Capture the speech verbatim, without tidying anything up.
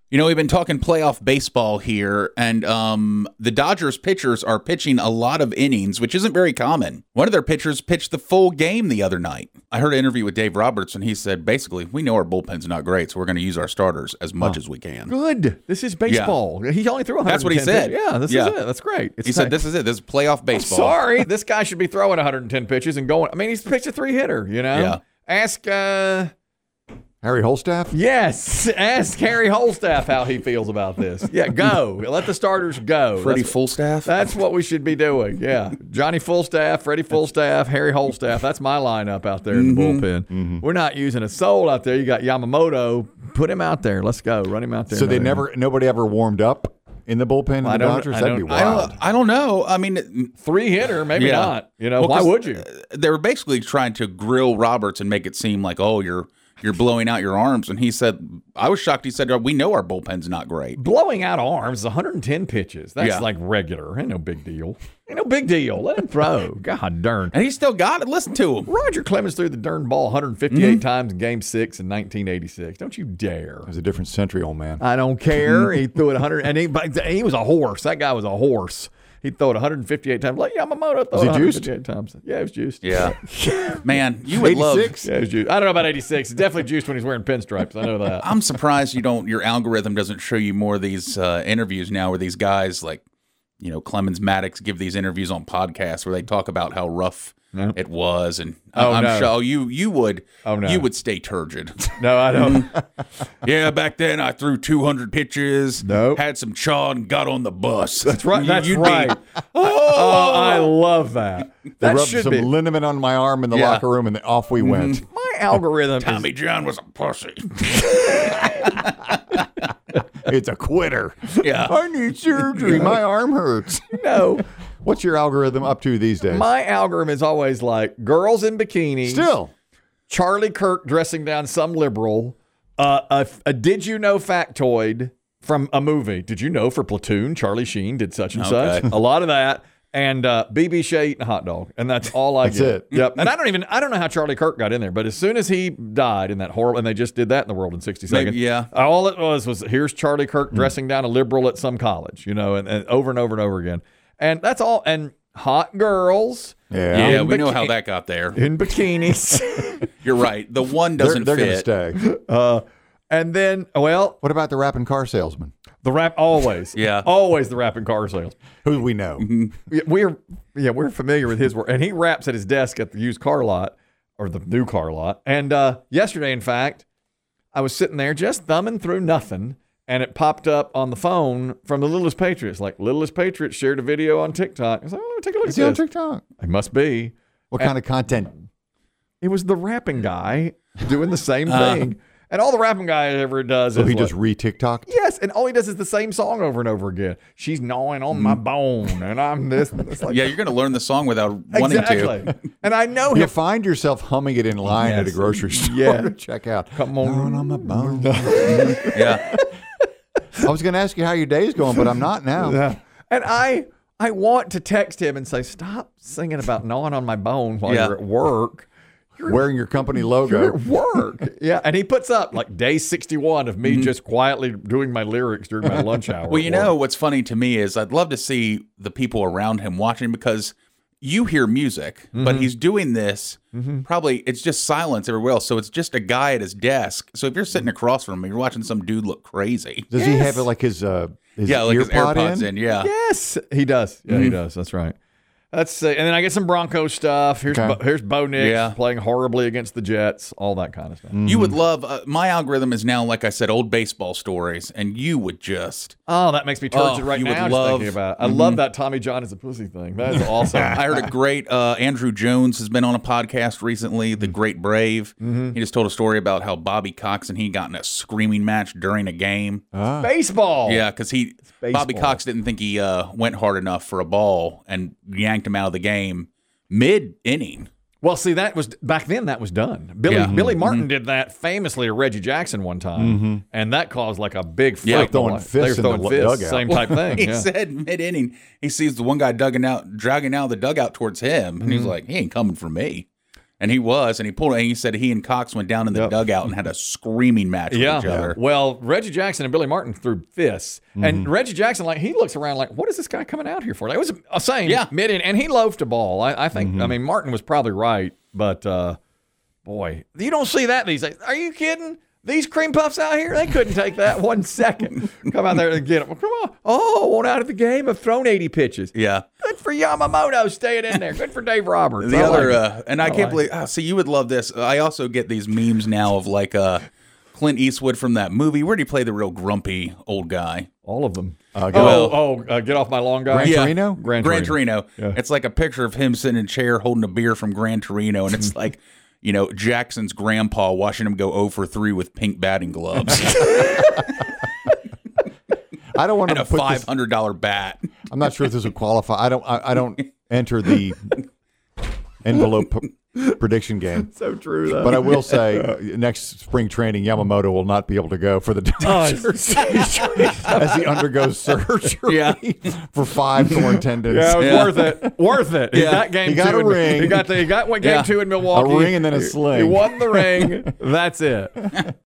You know, we've been talking playoff baseball here, and um, the Dodgers pitchers are pitching a lot of innings, which isn't very common. One of their pitchers pitched the full game the other night. I heard an interview with Dave Roberts, and he said, basically, we know our bullpen's not great, so we're going to use our starters as much oh. as we can. Good. This is baseball. Yeah. He only threw one hundred ten. That's what he said. Pitches. Yeah, this yeah. is it. That's great. It's he time. said, this is it. This is playoff baseball. I'm sorry. This guy should be throwing one hundred ten pitches and going. I mean, he's pitched a three-hitter, you know? Yeah. Ask... Uh, Harry Holstaff? Yes. Ask Harry Holstaff how he feels about this. Yeah, go. Let the starters go. Freddie that's, Fullstaff? That's what we should be doing. Yeah. Johnny Fullstaff, Freddie Fullstaff, Harry Holstaff. That's my lineup out there in the Mm-hmm. bullpen. Mm-hmm. We're not using a soul out there. You got Yamamoto. Put him out there. Let's go. Run him out there. So they never, nobody ever warmed up in the bullpen of the Dodgers? I That'd be don't- I wild. don't, I don't know. I mean, Three hitter, maybe Yeah. not. You know, Well, why 'cause, would you? uh, They were basically trying to grill Roberts and make it seem like, oh, you're you're blowing out your arms. And he said, I was shocked. He said, we know our bullpen's not great. Blowing out arms is one hundred ten pitches. That's Yeah. like regular. Ain't no big deal. Ain't no big deal. Let him throw. God darn. And he still got it. Listen to him. Roger Clemens threw the darn ball one hundred fifty-eight times in Game Six in nineteen eighty-six. Don't you dare! It was a different century, old man. I don't care. He threw it one hundred, and he, but he was a horse. That guy was a horse. He threw it one hundred fifty-eight times. Like Yamamoto threw Was it he one hundred juiced? fifty-eight times. Yeah, he was juiced. Yeah. Man, you would love. eighty-six? Yeah, he was juiced. I don't know about eighty-six. He's definitely juiced when he's wearing pinstripes. I know that. I'm surprised you don't. Your algorithm doesn't show you more of these uh, interviews now, where these guys like, you know, Clemens Maddox give these interviews on podcasts where they talk about how rough No. it was, and Oh, I'm no. sure oh, you you would. Oh, no. You would stay turgid. No, I don't. Yeah, back then I threw two hundred pitches. Nope. Had some chaw and got on the bus. That's right. You- That's you'd be- right. Oh, I love that. They That rubbed should some be. liniment on my arm in the Yeah. locker room, and then off we went. My algorithm Tommy is John was a pussy. It's a quitter. Yeah. I need surgery. My arm hurts. no. What's your algorithm up to these days? My algorithm is always like girls in bikinis. Still. Charlie Kirk dressing down some liberal. Uh, a, a did you know factoid from a movie? Did you know for Platoon, Charlie Sheen did such and Okay. such? A lot of that. And uh, B B Shea eating a hot dog. And that's all I That's get. it. Yep. And I don't even, I don't know how Charlie Kirk got in there, but as soon as he died in that horrible, and they just did that in the world in sixty seconds. Maybe, yeah. All it was was here's Charlie Kirk dressing down a liberal at some college, you know, and, and over and over and over again. And that's all. And hot girls Yeah. Yeah, In we know biki- how that got there. in bikinis. You're right. The one They're, doesn't they're going to fit. stay. uh, and then, well, What about the rapping car salesman? the rap always, Yeah. always the rapping car sales. Who we know. Yeah, We're yeah, we're familiar with his work, and he raps at his desk at the used car lot or the new car lot. And uh, yesterday, in fact, I was sitting there just thumbing through nothing, and it popped up on the phone from the Littlest Patriots. Like Littlest Patriots shared a video on TikTok. I was like, oh, let me take a look Is at he on this. TikTok? It must be. What kind of content? It was the rapping guy doing the same Uh. thing, and all the rapping guy ever does So is he like, just re-TikToked? yes, and all he does is the same song over and over again. She's gnawing on my bone, and I'm this. And it's like, Yeah, you're going to learn the song without wanting exactly. to. And I know You him. find yourself humming it in line at a Yes. grocery store Yeah. to check out. Come on. Down on my bone. Yeah. I was going to ask you how your day's going, but I'm not now. Yeah. And I I want to text him and say, stop singing about gnawing on my bone while Yeah. you're at work. Wearing your company You're logo. at work. Yeah. And he puts up like day sixty-one of me just quietly doing my lyrics during my lunch hour. Well, you at work. know what's funny to me is I'd love to see the people around him watching, because you hear music, but he's doing this. Probably it's just silence everywhere else. So it's just a guy at his desk. So if you're sitting across from him, you're watching some dude look crazy. Does he have Yes. it like his uh his Yeah, like ear his pod AirPods in. in? Yeah. Yes, he does. Yeah, he does. That's right. Let's see. And then I get some Broncos stuff. Here's Okay. Bo, here's Bo Nix Yeah. playing horribly against the Jets, all that kind of stuff. You would love uh, my algorithm is now, like I said, old baseball stories, and you would just. Oh, that makes me turgid Oh, right you would now just love- thinking about it. I love that Tommy John is a pussy thing. That is awesome. I heard a great uh, Andrew Jones has been on a podcast recently, The Great Brave. He just told a story about how Bobby Cox and he got in a screaming match during a game. Ah. Baseball. Yeah, because he Bobby baseball. Cox didn't think he uh, went hard enough for a ball and yanked him out of the game mid inning. Well, see, that was back then. That was done. Billy Yeah. Billy Martin did that famously to Reggie Jackson one time, and that caused like a big fight. Yeah, throwing going- fists they were in throwing the fists, dugout. same type thing. He yeah. said mid inning, he sees the one guy dugging out, dragging out of the dugout towards him, and he's like, "He ain't coming for me." And he was, and he pulled. And he said he and Cox went down in the Yep. dugout and had a screaming match with Yeah. each other. Well, Reggie Jackson and Billy Martin threw fists, Mm-hmm. and Reggie Jackson, like he looks around like, what is this guy coming out here for? Like, it was a saying, Yeah. mid and he loafed a ball. I, I think. Mm-hmm. I mean, Martin was probably right, but uh, boy, you don't see that these days. Are you kidding? These cream puffs out here, they couldn't take that one second. Come out there and get them. Come on. Oh, one out of the game. Have thrown eighty pitches. Yeah. Good for Yamamoto staying in there. Good for Dave Roberts. The I other, like it. uh, and I, I can't like believe. Oh, see, you would love this. I also get these memes now of like uh, Clint Eastwood from that movie. Where did he play the real grumpy old guy? All of them. Uh, oh, oh, uh, get off my lawn, guy. Gran Yeah. Torino? Gran Gran Torino. Torino. Yeah. It's like a picture of him sitting in a chair holding a beer from Gran Torino, and it's like, you know, Jackson's grandpa watching him go oh for three with pink batting gloves I don't want and to a put five this. hundred dollar bat. I'm not sure if this will qualify. I don't. I, I don't enter the envelope p- prediction game. So true, though. But I will say, uh, next spring training, Yamamoto will not be able to go for the Dodgers as he undergoes surgery Yeah. for five torn tendons. Yeah, it was Yeah. worth it. Worth it. He Yeah. got game He got two. a in- ring. He got the, he got what game Yeah. two in Milwaukee. A ring and then a He- sling. He won the ring. That's it.